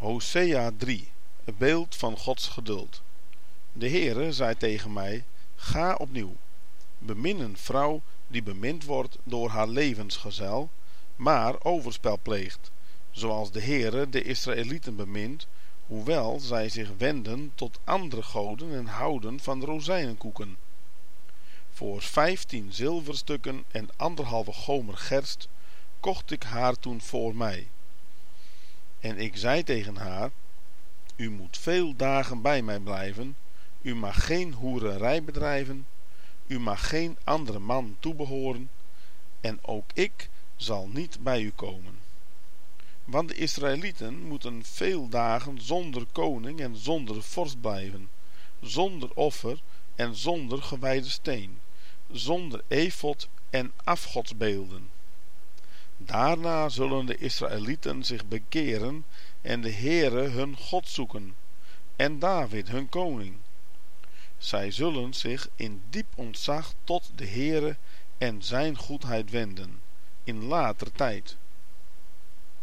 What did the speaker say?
Hosea 3, het beeld van Gods geduld. De Heere zei tegen mij: ga opnieuw. Bemin een vrouw die bemind wordt door haar levensgezel, maar overspel pleegt, zoals de Heere de Israëlieten bemint, hoewel zij zich wenden tot andere goden en houden van rozijnenkoeken. Voor 15 zilverstukken en 1,5 gomer gerst kocht ik haar toen voor mij. En ik zei tegen haar: u moet veel dagen bij mij blijven, u mag geen hoererij bedrijven, u mag geen andere man toebehoren, en ook ik zal niet bij u komen. Want de Israëlieten moeten veel dagen zonder koning en zonder vorst blijven, zonder offer en zonder gewijde steen, zonder efod en afgodsbeelden. Daarna zullen de Israëlieten zich bekeren en de Heere hun God zoeken, en David hun koning. Zij zullen zich in diep ontzag tot de Heere en zijn goedheid wenden, in later tijd.